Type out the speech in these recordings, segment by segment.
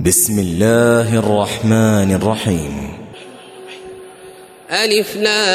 بسم الله الرحمن الرحيم. ألف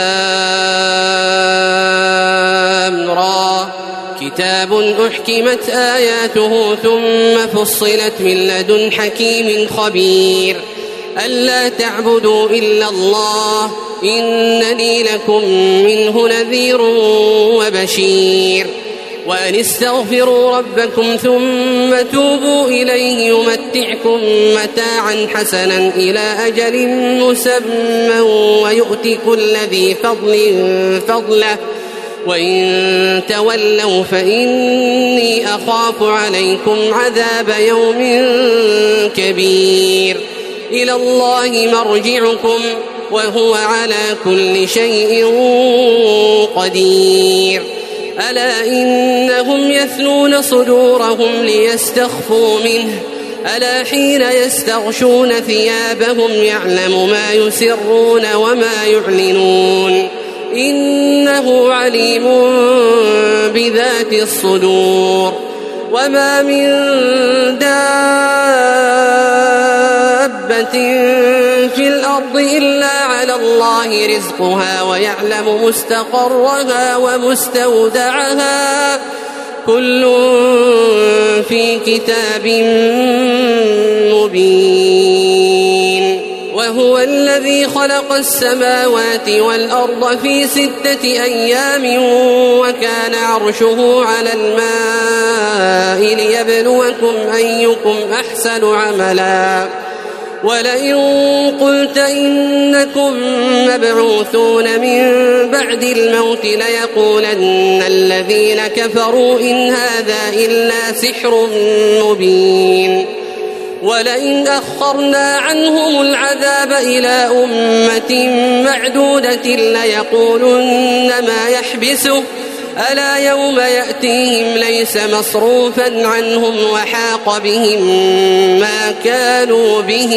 لام را كتاب أحكمت آياته ثم فصلت من لدن حكيم خبير ألا تعبدوا إلا الله إنني لكم منه نذير وبشير وأن استغفروا ربكم ثم توبوا إليه يمتعكم متاعا حسنا إلى أجل مسمى ويؤتي كل ذي فضل فضله وإن تولوا فإني أخاف عليكم عذاب يوم كبير إلى الله مرجعكم وهو على كل شيء قدير ألا إنهم يثنون صدورهم ليستخفوا منه ألا حين يستغشون ثيابهم يعلم ما يسرون وما يعلنون إنه عليم بذات الصدور وما من دابة في الأرض إلا على الله رزقها ويعلم مستقرها ومستودعها كل في كتاب مبين وهو الذي خلق السماوات والأرض في 6 أيام وكان عرشه على الماء ليبلوكم أيكم أحسن عملا ولئن قلت إنكم مبعوثون من بعد الموت ليقولن الذين كفروا إن هذا إلا سحر مبين ولئن أخرنا عنهم العذاب إلى أمة معدودة ليقولن ما يحبسه ألا يوم يأتيهم ليس مصروفا عنهم وحاق بهم ما كانوا به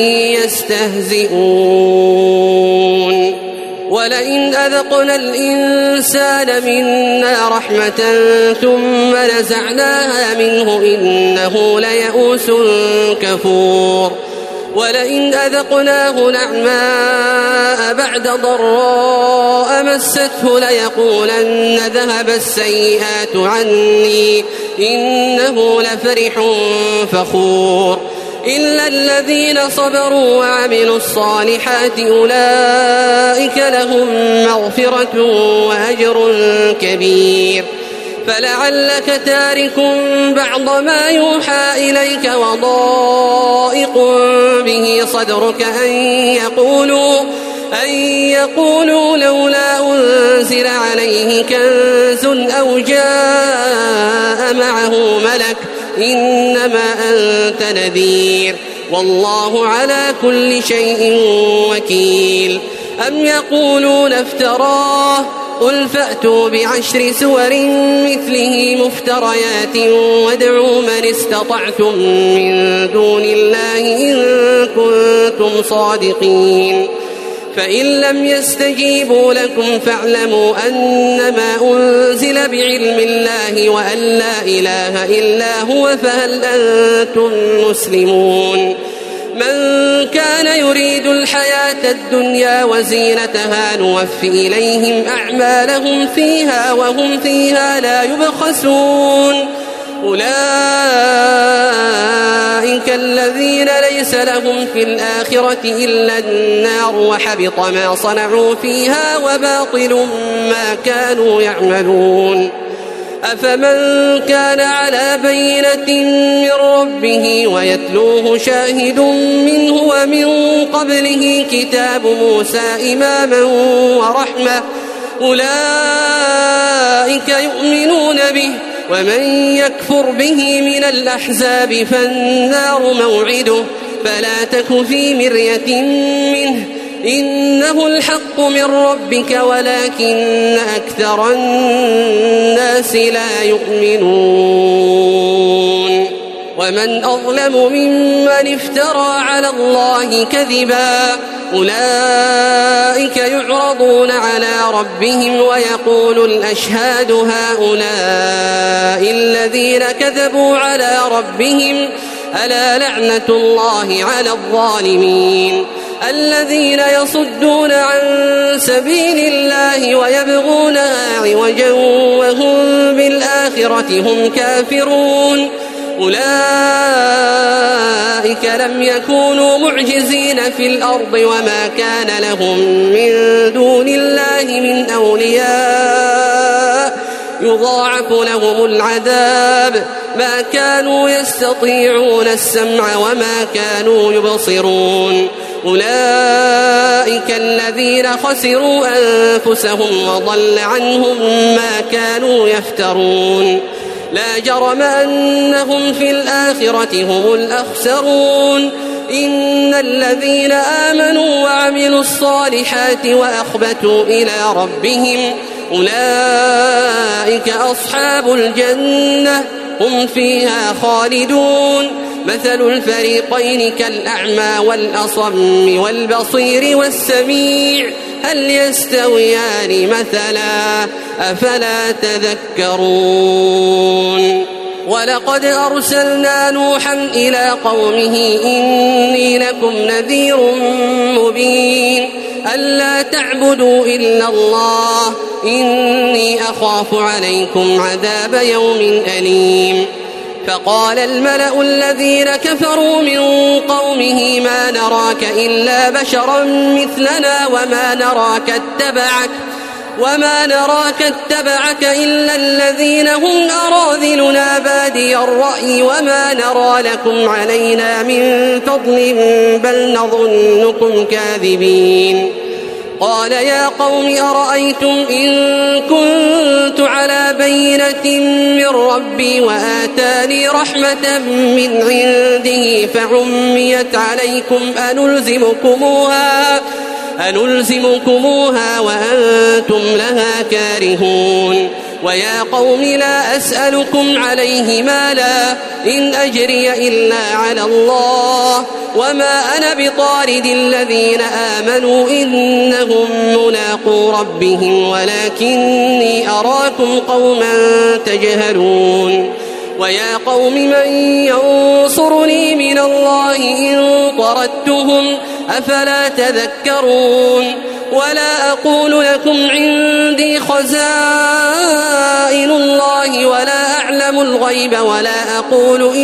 يستهزئون ولئن أذقنا الإنسان منا رحمة ثم نزعناها منه إنه ليئوس كفور ولئن أذقناه نعماء بعد ضراء مسته ليقولن ذهب السيئات عني إنه لفرح فخور إلا الذين صبروا وعملوا الصالحات أولئك لهم مغفرة وأجر كبير فلعلك تارك بعض ما يوحى إليك وضائق به صدرك أن يقولوا لولا أنزل عليه كنز أو جاء معه ملك إنما أنت نذير والله على كل شيء وكيل أم يقولون افتراه قل فأتوا ب10 سور مثله مفتريات وادعوا من استطعتم من دون الله إن كنتم صادقين فإن لم يستجيبوا لكم فاعلموا أنما أنزل بعلم الله وأن لا إله إلا هو فهل أنتم مسلمون من كان يريد الحياة الدنيا وزينتها نوفي إليهم أعمالهم فيها وهم فيها لا يبخسون أولئك الذين ليس لهم في الآخرة إلا النار وحبط ما صنعوا فيها وباطل ما كانوا يعملون أفمن كان على بينة من ربه ويتلوه شاهد منه ومن قبله كتاب موسى إماما ورحمة أولئك يؤمنون به ومن يكفر به من الأحزاب فالنار موعده فلا تك في مرية منه إنه الحق من ربك ولكن أكثر الناس لا يؤمنون ومن أظلم ممن افترى على الله كذبا أولئك يعرضون على ربهم ويقول الأشهاد هؤلاء الذين كذبوا على ربهم ألا لعنة الله على الظالمين الذين يصدون عن سبيل الله ويبغونها عوجا وهم بالآخرة هم كافرون أولئك لم يكونوا معجزين في الأرض وما كان لهم من دون الله من أولياء يضاعف لهم العذاب ما كانوا يستطيعون السمع وما كانوا يبصرون أولئك الذين خسروا أنفسهم وضل عنهم ما كانوا يفترون لا جرم أنهم في الآخرة هم الأخسرون إن الذين آمنوا وعملوا الصالحات وأخبتوا إلى ربهم أولئك أصحاب الجنة هم فيها خالدون مثل الفريقين كالأعمى والأصم والبصير والسميع هل يستويان مثلا أفلا تذكرون ولقد أرسلنا نوحا إلى قومه إني لكم نذير مبين ألا تعبدوا إلا الله إني أخاف عليكم عذاب يوم أليم فقال الملأ الذين كفروا من قومه ما نراك إلا بشرا مثلنا وما نراك اتبعك إلا الذين هم أراذلنا بادي الرأي وما نرى لكم علينا من فضل بل نظنكم كاذبين قال يا قوم أرأيتم إن كنت على بينة من ربي وآتاني رحمة من عنده فعميت عليكم أنلزمكموها وأنتم لها كارهون ويا قوم لا أسألكم عليه مالا إن أجري إلا على الله وما أنا بطارد الذين آمنوا إنهم ملاقو ربهم ولكني أراكم قوما تجهلون ويا قوم من ينصرني من الله إن طردتهم أفلا تذكرون ولا أقول لكم عندي خزائن الله ولا أعلم الغيب ولا أقول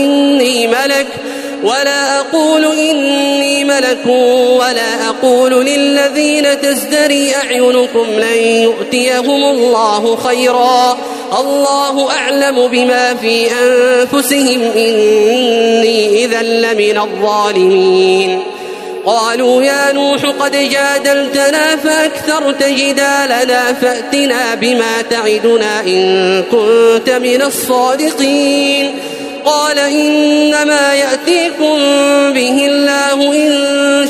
إني ملك ولا أقول للذين تزدري أعينكم لن يؤتيهم الله خيرا الله أعلم بما في أنفسهم إني إذا لمن الظالمين قالوا يا نوح قد جادلتنا فأكثرت جدالنا فأتنا بما تعدنا إن كنت من الصادقين قال إنما يأتيكم به الله إن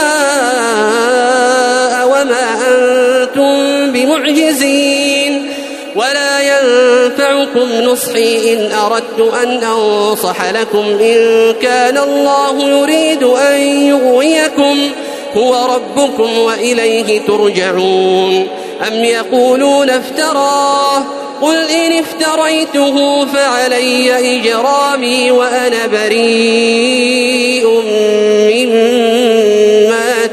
شاء وما أنتم بمعجزين ولا ينفعكم نصحي إن أردت أن أنصح لكم إن كان الله يريد أن يغويكم هو ربكم وإليه ترجعون أم يقولون افتراه قل إن افتريته فعلي إجرامي وأنا بريء مما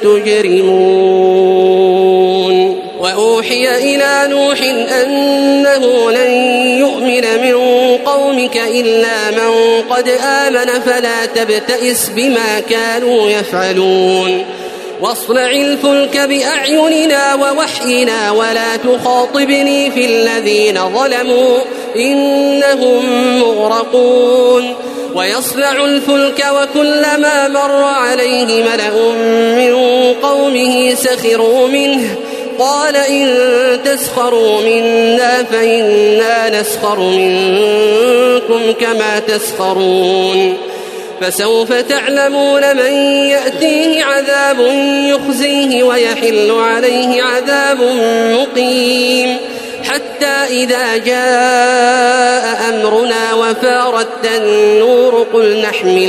تجرمون وأوحي إلى نوح أنه لن يؤمن من قومك إلا من قد آمن فلا تبتئس بما كانوا يفعلون واصنع الفلك بأعيننا ووحينا ولا تخاطبني في الذين ظلموا إنهم مغرقون ويصنع الفلك وكلما مر عليه ملأ من قومه سخروا منه قال إن تسخروا منا فإنا نسخر منكم كما تسخرون فسوف تعلمون من يأتيه عذاب يخزيه ويحل عليه عذاب مقيم حتى إذا جاء أمرنا وفارت النور قل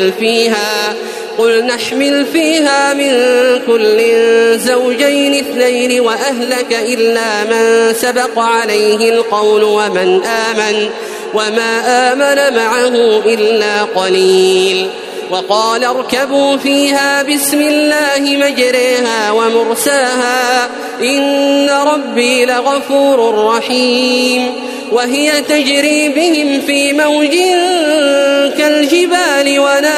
نحمل فيها من كل زوجين اثنين وأهلك إلا من سبق عليه القول وما آمن معه إلا قليل وقال اركبوا فيها بسم الله مجريها ومرساها إن ربي لغفور رحيم وهي تجري بهم في موج كالجبال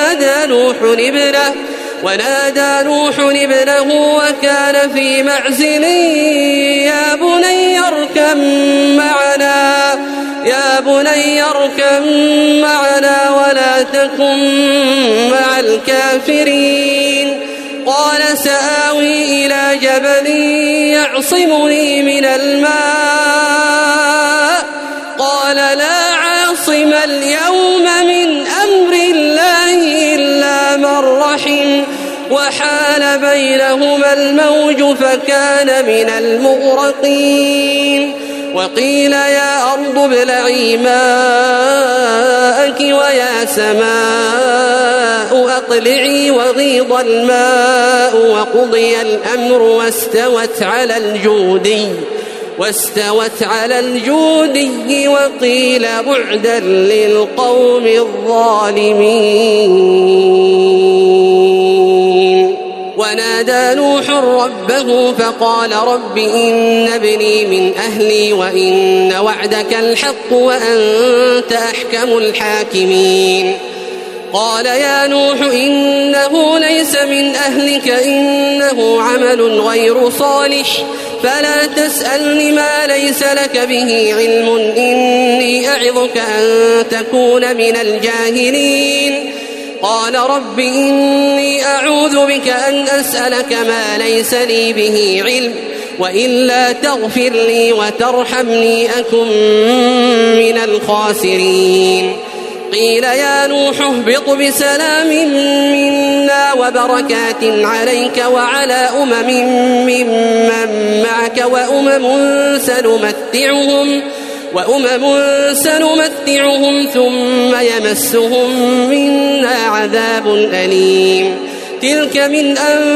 ونادى نوح ابنه وكان في معزل يا بني اركب معنا ولا تكن مع الكافرين قال سآوي إلى جبل يعصمني من الماء قال لا عاصم اليوم من أمر الله إلا من رحم وحال بينهما الموج فكان من المغرقين وقيل يا أرض ابلعي ماءك ويا سماء أقلعي وغيض الماء وقضي الأمر واستوت على الجودي وقيل بعدا للقوم الظالمين ونادى نوح ربه فقال رب إن ابني من أهلي وإن وعدك الحق وأنت أحكم الحاكمين قال يا نوح إنه ليس من أهلك إنه عمل غير صالح فلا تسألني ما ليس لك به علم إني أعظك أن تكون من الجاهلين قال رب إني أعوذ بك أن أسألك ما ليس لي به علم وإلا تغفر لي وترحمني أكن من الخاسرين قيل يا نوح اهبط بسلام منا وبركات عليك وعلى ممن معك وأمم سنمتعهم ثم يمسهم منا عذاب أليم تلك من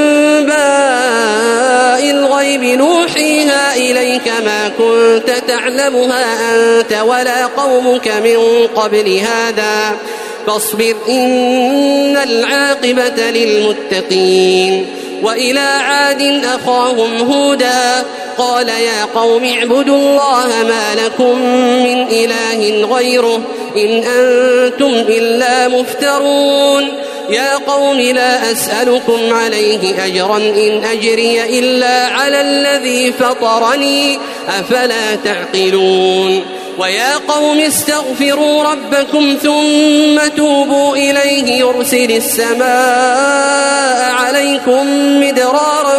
أنباء الغيب نوحيها إليك ما كنت تعلمها أنت ولا قومك من قبل هذا فاصبر إن العاقبة للمتقين وإلى عاد أخاهم هودا قال يا قوم اعبدوا الله ما لكم من إله غيره إن أنتم إلا مفترون يا قوم لا أسألكم عليه أجرا إن أجري إلا على الذي فطرني أفلا تعقلون ويا قوم استغفروا ربكم ثم توبوا إليه يرسل السماء عليكم مدرارا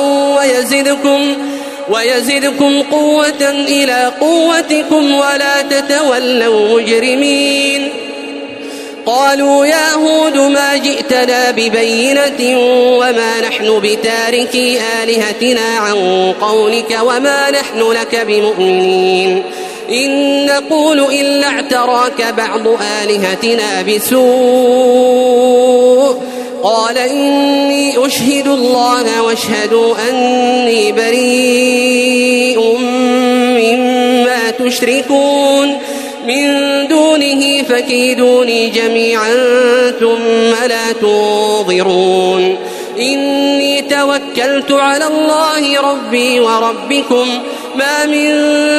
ويزدكم قوة إلى قوتكم ولا تتولوا مجرمين قالوا يا هود ما جئتنا ببينة وما نحن بتاركي آلهتنا عن قولك وما نحن لك بمؤمنين إن نقول إلا اعتراك بعض آلهتنا بسوء قال إني أشهد الله واشهدوا أني بريء مما تشركون من دونه فكيدوني جميعا ثم لا تنظرون إني توكلت على الله ربي وربكم ما من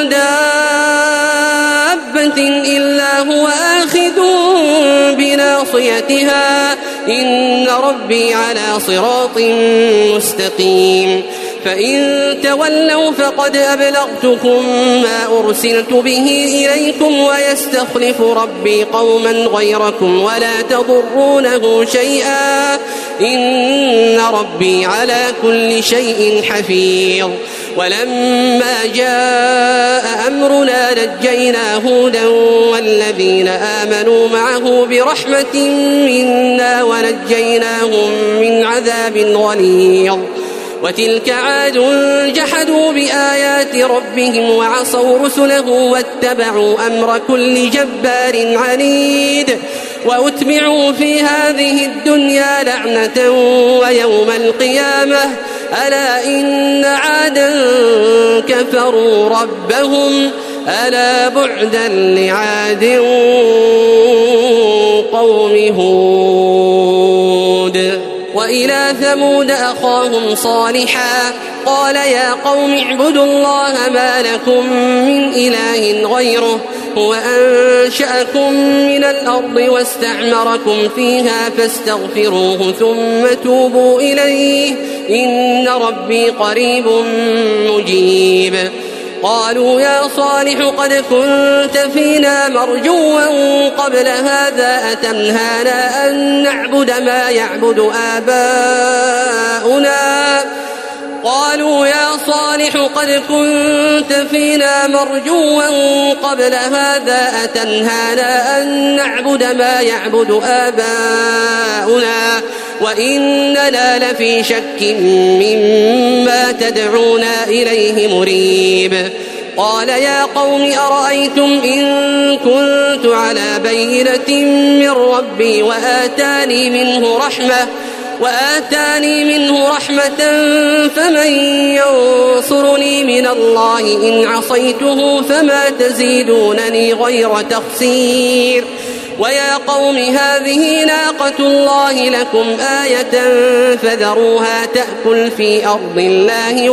دابة إلا هو آخذ بناصيتها إن ربي على صراط مستقيم فإن تولوا فقد أبلغتكم ما أرسلت به إليكم ويستخلف ربي قوما غيركم ولا تضرونه شيئا إن ربي على كل شيء حفيظ ولما جاء أمرنا نجينا هودا والذين آمنوا معه برحمة منا ونجيناهم من عذاب غليظ وتلك عاد جحدوا بآيات ربهم وعصوا رسله واتبعوا أمر كل جبار عنيد وأتبعوا في هذه الدنيا لعنة ويوم القيامة ألا إن عادا كفروا ربهم ألا بعدا لعاد قوم هود. إلى ثمود أخاهم صالحا قال يا قوم اعبدوا الله ما لكم من إله غيره هو أنشأكم من الأرض واستعمركم فيها فاستغفروه ثم توبوا إليه إن ربي قريب مجيب. قالوا يا صالح قد كنت فينا مرجوا قبل هذا أتنهانا أن نعبد ما يعبد آباؤنا قالوا يا صالح قد كنت فينا مرجوا قبل هذا أتنهانا أن نعبد ما يعبد آباؤنا وإننا لفي شك مما تدعونا إليه مريب. قال يا قوم أرأيتم إن كنت على بينة من ربي وآتاني منه رحمة فمن ينصرني من الله إن عصيته فما تزيدونني غير تخسير. ويا قوم هذه ناقة الله لكم آية فذروها تأكل في أرض الله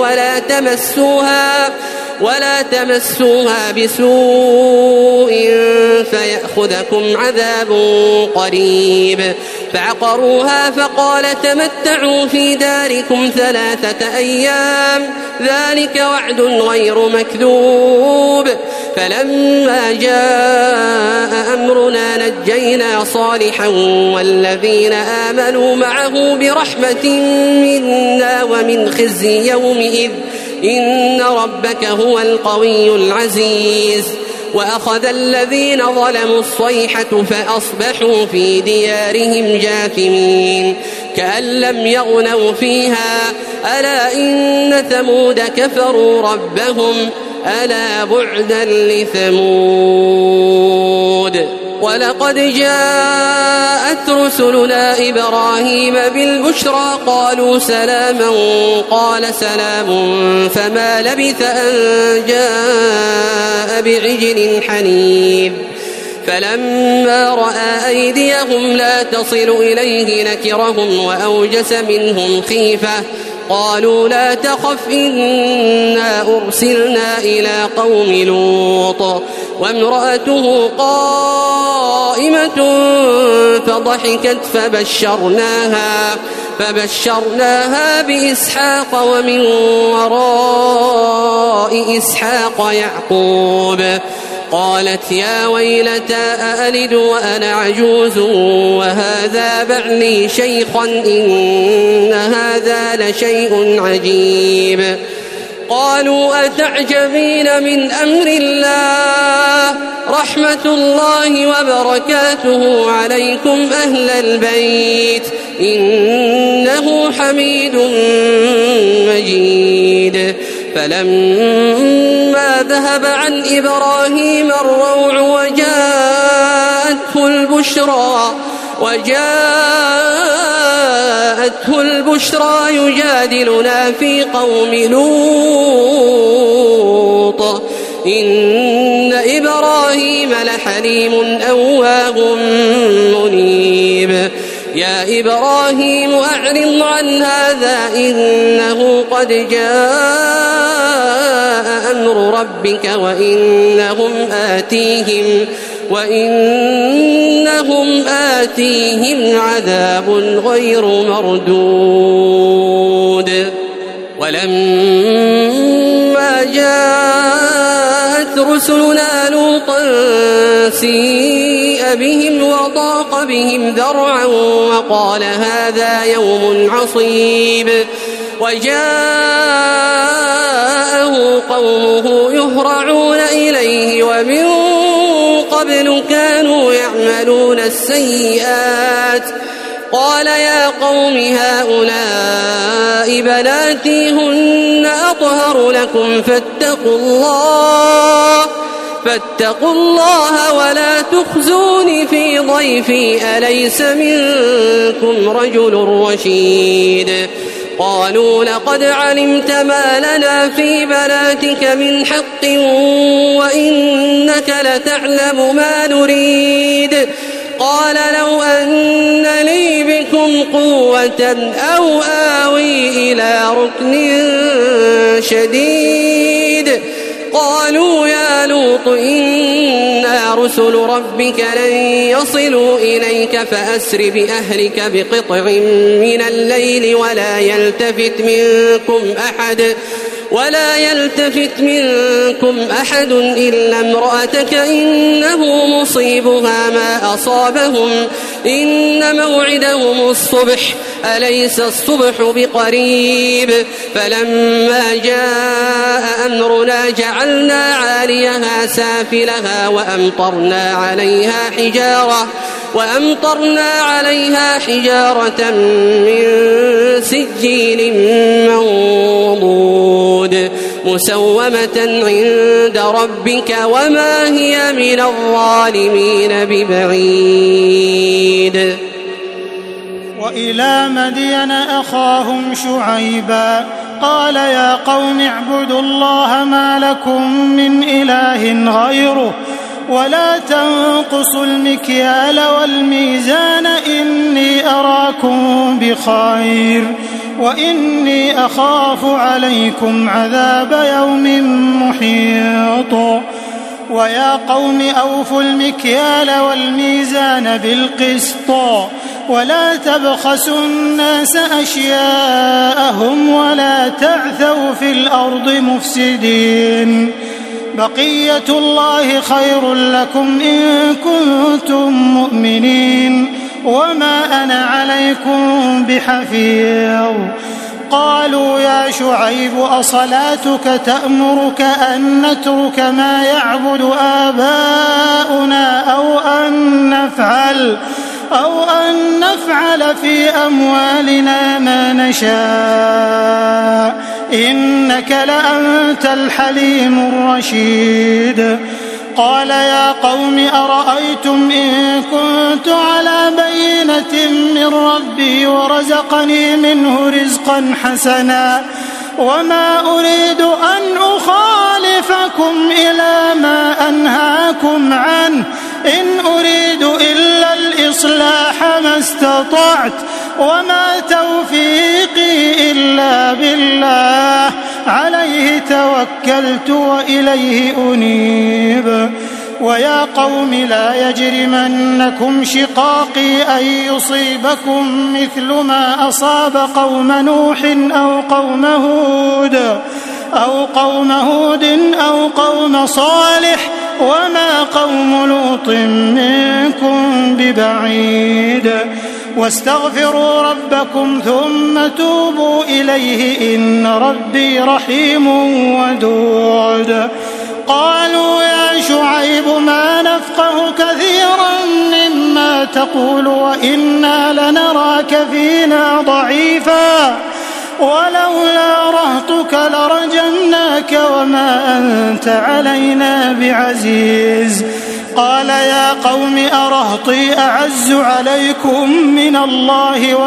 ولا تمسوها بسوء فيأخذكم عذاب قريب. فعقروها فقال تمتعوا في داركم 3 أيام ذلك وعد غير مكذوب. فلما جاء أمرنا نجينا صالحا والذين آمنوا معه برحمة منا ومن خزي يومئذ إن ربك هو القوي العزيز. وأخذ الذين ظلموا الصيحة فأصبحوا في ديارهم جاثمين كأن لم يغنوا فيها ألا إن ثمود كفروا ربهم ألا بعدا لثمود. ولقد جاءت رسلنا إبراهيم بالبشرى قالوا سلاما قال سلام فما لبث أن جاء بعجل حنيذ. فلما رأى أيديهم لا تصل إليه نكرهم وأوجس منهم خيفة قالوا لا تخف إنا أرسلنا إلى قوم لوط وامرأته قائمة فضحكت فبشرناها بإسحاق ومن وراء إسحاق يعقوب. قالت يا ويلتى أألد وأنا عجوز وهذا بعلي شيخا إن هذا لشيء عجيب. قالوا أتعجبين من أمر الله رحمة الله وبركاته عليكم أهل البيت إنه حميد مجيد. فلما ذهب عن إبراهيم الروع وجاءته البشرى يجادلنا في قوم لوط إن إبراهيم لحليم أواه منيب. يا إبراهيم أعرض عن هذا إنه قد جاء أمر ربك وإنهم آتيهم عذاب غير مردود. ولما جاءت رسلنا لوطا سيء بهم وضاق بهم ذرعا وقال هذا يوم عصيب. وجاءه قومه يهرعون إليه ومن قبل كانوا يعملون السيئات قال يا قوم هؤلاء بناتي هن أطهر لكم فاتقوا الله ولا تخزوني في ضيفي أليس منكم رجل رشيد. قالوا لقد علمت ما لنا في بناتك من حق وإنك لتعلم ما نريد قال لو أن لي بكم قوة أو آوي إلى ركن شديد قالوا يا لوط إنا رسل ربك لن يصلوا إليك فأسر بأهلك بقطع من الليل ولا يلتفت منكم أحد إلا امرأتك إنه مصيبها ما أصابهم إن موعدهم الصبح أليس الصبح بقريب فلما جاء أمرنا جعلنا عاليها سافلها وأمطرنا عليها حجارة من سجيل منضود مسومة عند ربك وما هي من الظالمين ببعيد. وإلى مدين أخاهم شعيبا قال يا قوم اعبدوا الله ما لكم من إله غيره ولا تنقصوا المكيال والميزان إني أراكم بخير وإني أخاف عليكم عذاب يوم محيط. ويا قوم أوفوا المكيال والميزان بالقسط ولا تبخسوا الناس أشياءهم ولا تعثوا في الأرض مفسدين بقية الله خير لكم إن كنتم مؤمنين وما أنا عليكم بحفيظ. قالوا يا شعيب أصلاتك تأمرك أن نترك ما يعبد آباؤنا أو أن نفعل في أموالنا ما نشاء إنك لأنت الحليم الرشيد. قال يا قوم أرأيتم إن كنت على بينة من ربي ورزقني منه رزقا حسنا وما أريد أن أخالفكم إلى ما أنهاكم عنه إن أريد إلا الإصلاح ما استطعت وما توفيقي إلا بالله عليه توكلت وإليه أنيب. ويا قوم لا يجرمنكم شقاقي أن يصيبكم مثل ما أصاب قوم نوح أو قوم هود أو قوم صالح وما قوم لوط منكم ببعيد. واستغفروا ربكم ثم توبوا إليه إن ربي رحيم ودود. قالوا يا شعيب ما نفقه كثيرا مما تقول وإنا لنراك فينا ضعيفا ولولا رهطك لرجمناك وما أنت علينا بعزيز. قال يا قوم أرهطي أعز عليكم من الله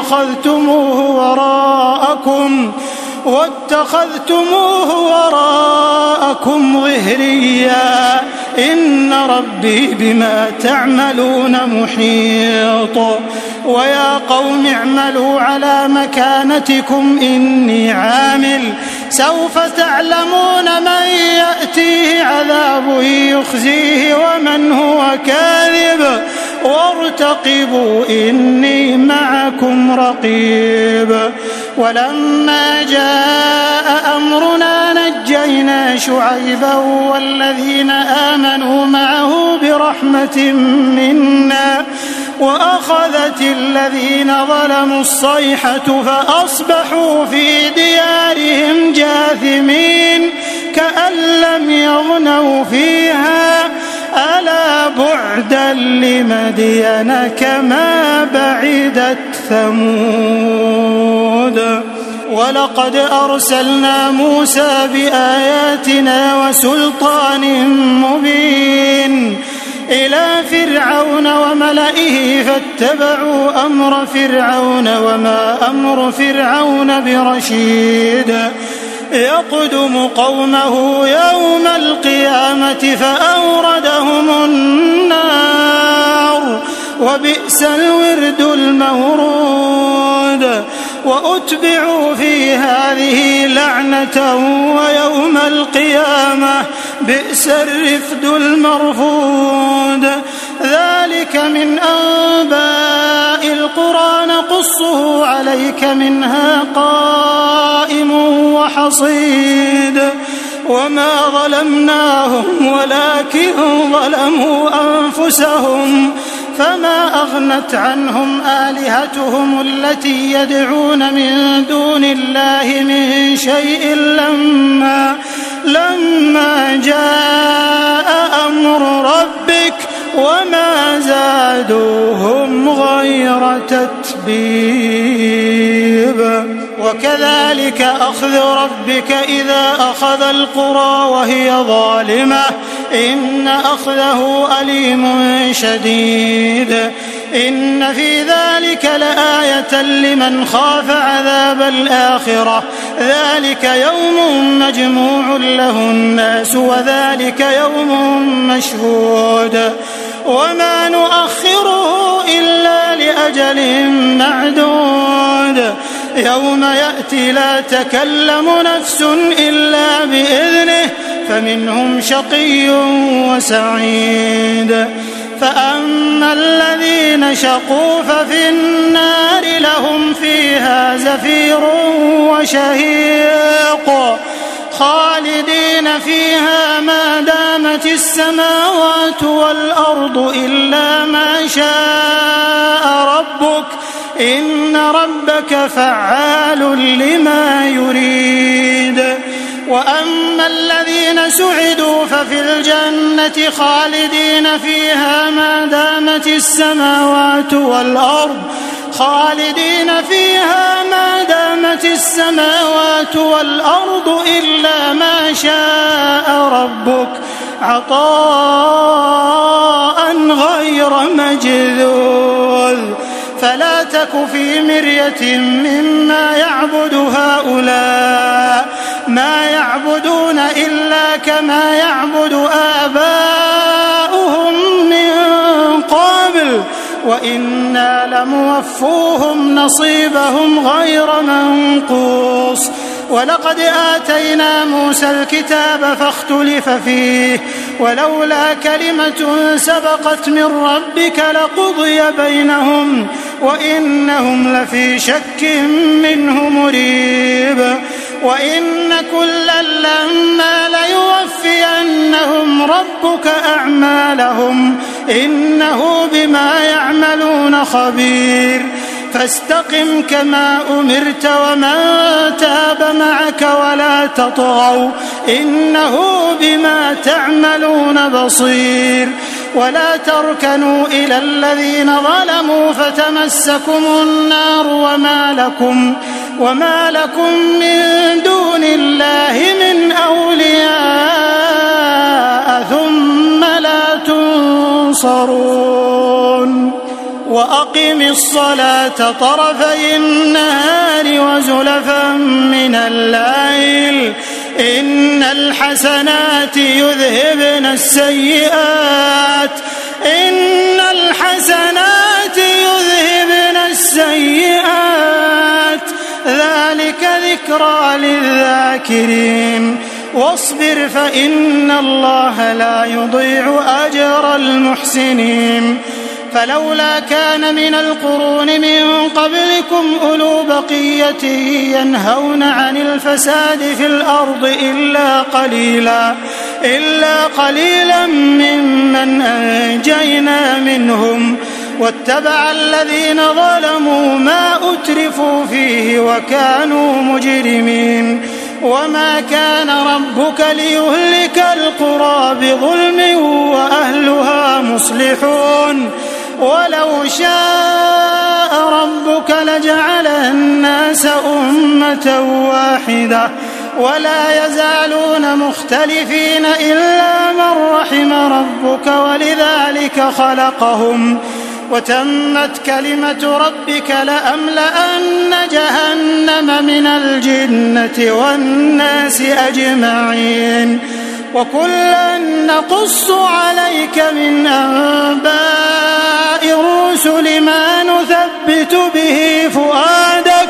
واتخذتموه وراءكم ظهريا إن ربي بما تعملون محيط. ويا قوم اعملوا على مكانتكم إني عامل سوف تعلمون من يأتيه عذاب يخزيه ومن هو كاذب وارتقبوا إني معكم رقيب. ولما جاء أمرنا نجينا شعيبا والذين آمنوا معه برحمة منا وأخذت الذين ظلموا الصيحة فأصبحوا في ديارهم جاثمين كأن لم يغنوا فيها ألا بعدا لمدين كما بعدت ثمود. ولقد أرسلنا موسى بآياتنا وسلطان مبين إلى فرعون وملئه فاتبعوا أمر فرعون وما أمر فرعون برشيد. يقدم قومه يوم القيامة فأوردهم النار وبئس الورد المورود وأتبعوا في هذه لعنة ويوم القيامة بئس الرفد المرفود ذلك من أنباء القرى نقصه عليك منها قائم وحصيد وما ظلمناهم ولكن ظلموا أنفسهم فما أغنت عنهم آلهتهم التي يدعون من دون الله من شيء لما جاء أمر ربك وما زادوهم غير تتبيب وكذلك أخذ ربك إذا أخذ القرى وهي ظالمة إن أخذه أليم شديد إن في ذلك لآية لمن خاف عذاب الآخرة ذلك يوم مجموع له الناس وذلك يوم مشهود وما نؤخره إلا لأجل معدود يوم يأتي لا تكلم نفس إلا بإذنه فمنهم شقي وسعيد فأما الذين شقوا ففي النار لهم فيها زفير وشهيق خالدين فيها ما دامت السماوات والأرض إلا ما شاء ربك إن ربك فعال لما يريد وأما الذين سعدوا ففي الجنة خالدين فيها ما دامت السماوات والأرض خالدين فيها ما دامت السماوات والأرض إلا ما شاء ربك عطاء غير مجذوذ فلا تك في مرية مما يعبد هؤلاء ما يعبدون إلا كما يعبد آباؤهم من قبل وإنا لموفوهم نصيبهم غير منقوص ولقد آتينا موسى الكتاب فاختلف فيه ولولا كلمة سبقت من ربك لقضي بينهم وإنهم لفي شك منه مريب وإن كلا لما ليوفينهم ربك أعمالهم إنه بما يعملون خبير فاستقم كما أمرت ومن تاب معك ولا تطغوا إنه بما تعملون بصير ولا تركنوا إلى الذين ظلموا فتمسكم النار وما لكم من دون الله من أولياء ثم لا تنصرون وأقم الصلاة طرفي النهار وزلفا من الليل إن الحسنات يذهبن السيئات ذلك ذكرى للذاكرين واصبر فإن الله لا يضيع أجر المحسنين فلولا كان من القرون من قبلكم أولو بقية ينهون عن الفساد في الأرض إلا قليلا ممن أنجينا منهم واتبع الذين ظلموا ما أترفوا فيه وكانوا مجرمين وما كان ربك ليهلك القرى بظلم وأهلها مصلحون ولو شاء ربك لجعل الناس أمة واحدة ولا يزالون مختلفين إلا من رحم ربك ولذلك خلقهم وتمت كلمة ربك لأملأن جهنم من الجنة والناس أجمعين وكلا نقص عليك من أنباء الرسل الرسل ما نثبت به فؤادك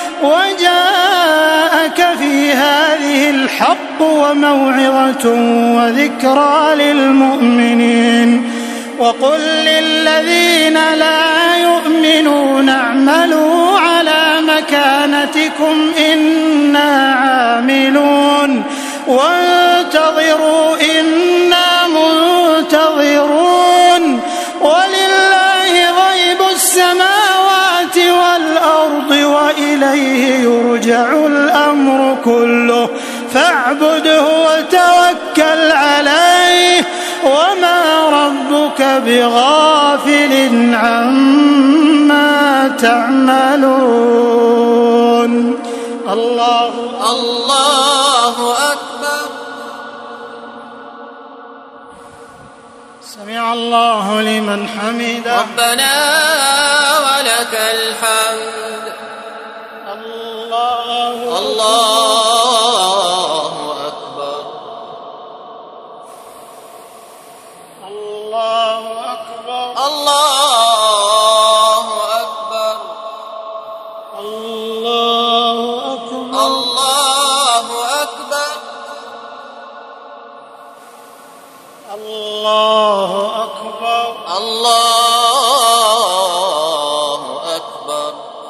وجاءك في هذه الحق وموعظة وذكرى للمؤمنين وقل للذين لا يؤمنون اعملوا على مكانتكم إنا عاملون وانتظروا إنا منتظرون ولله غيب السماوات والأرض وإليه يرجع الأمر كله فاعبده وتوكل عليه وما ربك بغافل عما تعملون. الله أكبر. سمع الله لمن حمده. ربنا ولك الحمد. الله أكبر. الله أكبر. الله أكبر. الله أكبر. الله أكبر. الله أكبر. الله أكبر.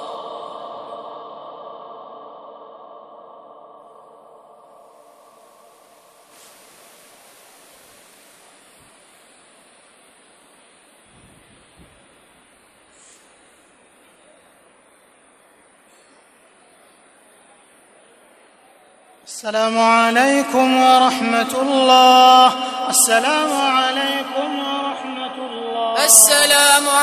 السلام عليكم ورحمة الله. السلام عليكم ورحمة الله. السلام